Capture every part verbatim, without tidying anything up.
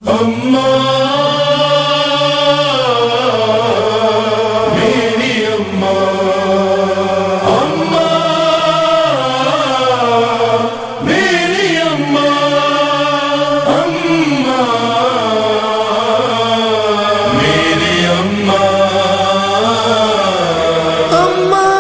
اماں میری اماں، اماں میری اماں، اماں میری اماں، اماں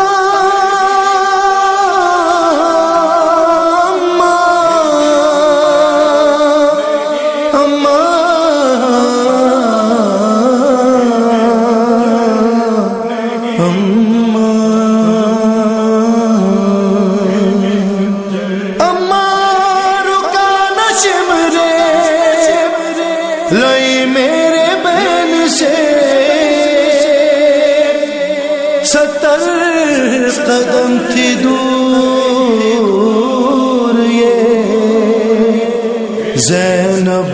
لائی میرے بین سے ستر قدم تھی دور یہ زینب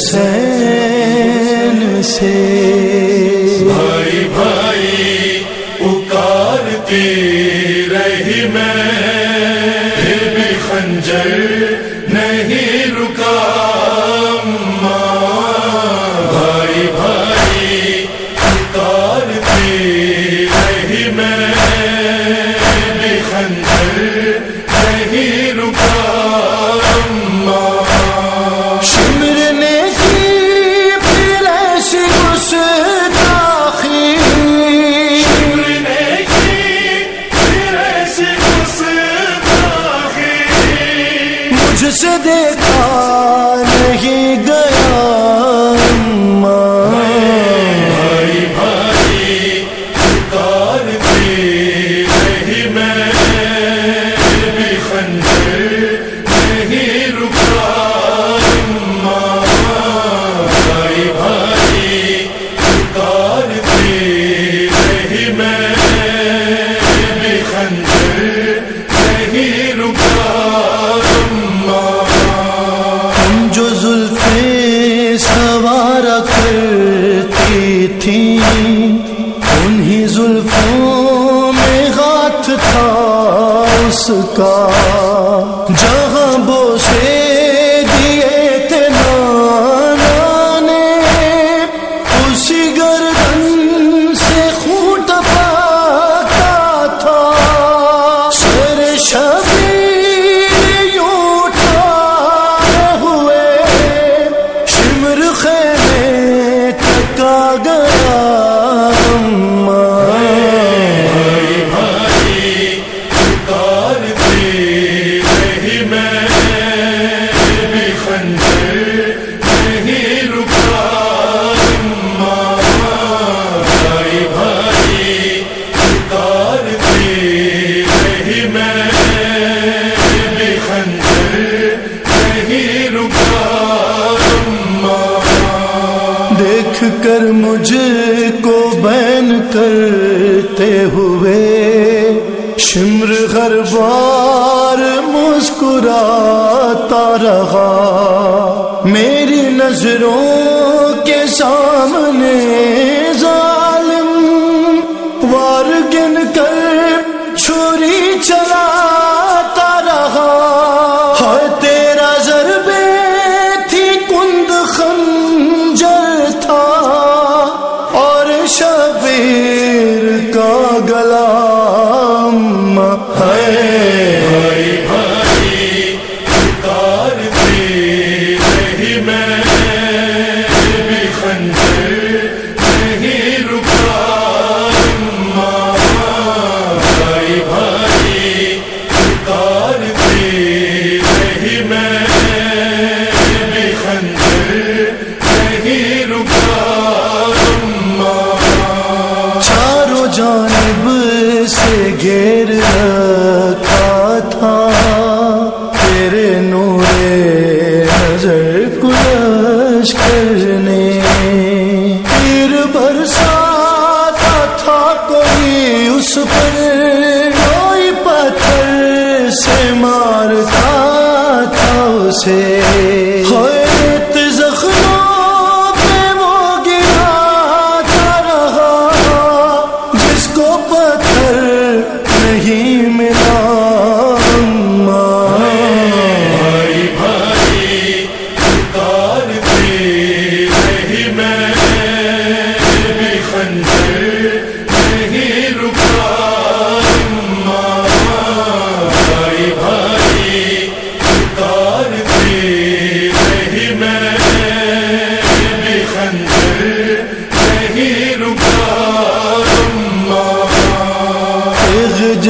حسین سے، بھائی بھائی پکارتی رہی میں، پھر بھی خنجر نہیں رکا، مجھ سے دیکھا نہیں گیا اماں، بھائی بھائی پکارتی رہی میں، پھر بھی خنجر نہیں رکا، اماں بھائی بھائی پکارتی رہی میں، پھر بھی خنجر نہیں رکا، جو زلفیں سوارا کرتی تھیں انہی زلفوں میں ہاتھ تھا اس کا، جہاں بوسے دیے تھے نانا نے اسی گردن سے خون ٹپکتا تھا، سر شبیر یوں اٹھائے ہوئے شمر خیمے تک آ گیا، بھائی بھائی پکارتی رہی میں، پھر بھی خنجر نہیں رکا، بھائی بھائی پکارتی رہی میں، پھر بھی خنجر نہیں رکا، دیکھ کر مجھ کو بین کرتے ہوئے شمر ہر بار مسکراتا رہا، میری نظروں کے سامنے ظالم وار گن کر چھری چلاتا رہا، ہائے تیرا ضربے تھی کند خنجر تھا اور شبیر کا گلا، بھائی بھائی پکارتی رہی میں، پھر بھی خنجر نہیں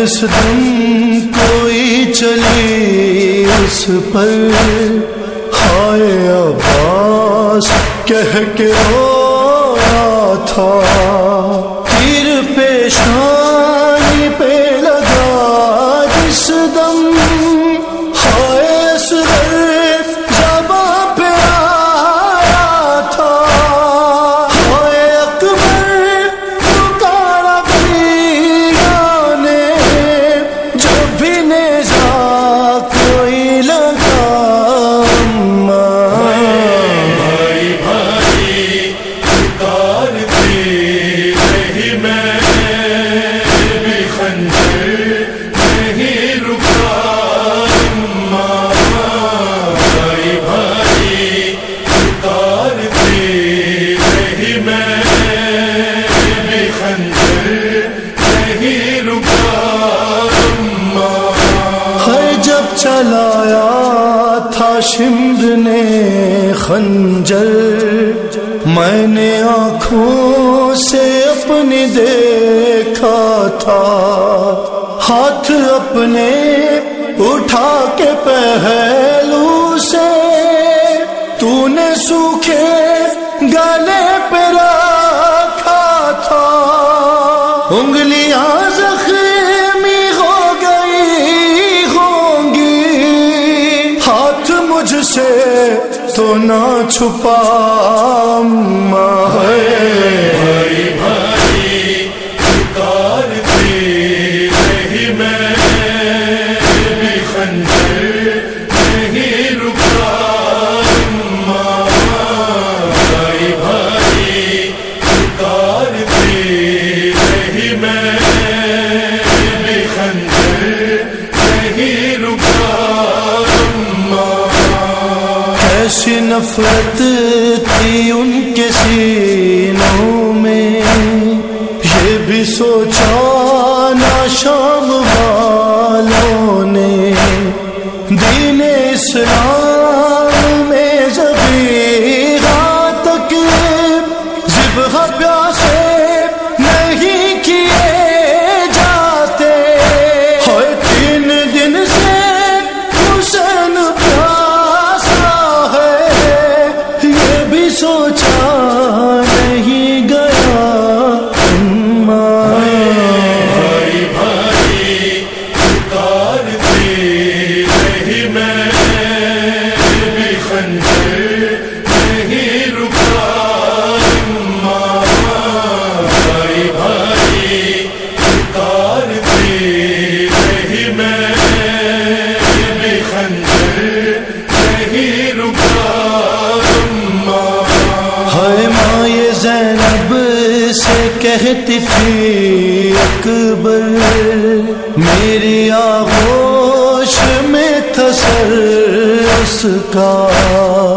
جس دم کوئی چلی اس پر ہائے عباس کہہ کے رویا تھا، تیر پیشانی پہ لگا جس دم ہائے اصغر زباں پہ آیا تھا، ہائے اکبر پکارا بھیا نے جب بھی نیزہ کوئی لگا، بھائی بھائی پکارتی رہی میں بھی خنجر نہیں رکا، بھائی بھائی پکارتی رہی میں بھی خنجر نہیں رکا، ہے جب چلایا تھا شمر نے خنجر، میں نے آنکھوں سے اپنی دیکھا تھا، ہاتھ اپنے اٹھا کے پہلو سے تو نے سوکھے گلے پہ رکھا تھا، انگلیاں زخمی ہو گئی ہوں گی، ہاتھ مجھ سے تو نہ چھپا، بھائی بھائی پکارتی رہی میں بھی خنجر نہیں رکا، بھائی بھائی پکارتی رہی میں بھی خنجر نہیں رکا، ایسی نفرت تھی ان کے سینوں میں، یہ بھی سوچا نہ شام والوں نے، دین اسلام میں ذبیحہ تک ذبح پیاسے نہیں کیے جاتے، ہر تین دن سے حسین سوچا نہیں گیا، بھائی بھائی پکارتی رہی میں بھی خنجر نہیں رکا، بھائی بھائی پکارتی رہی میں بھی خنجر نہیں رکا، ہے ماں یہ زینب سے کہتی تھی اکبر، میری آغوش میں تھا سر اس کا،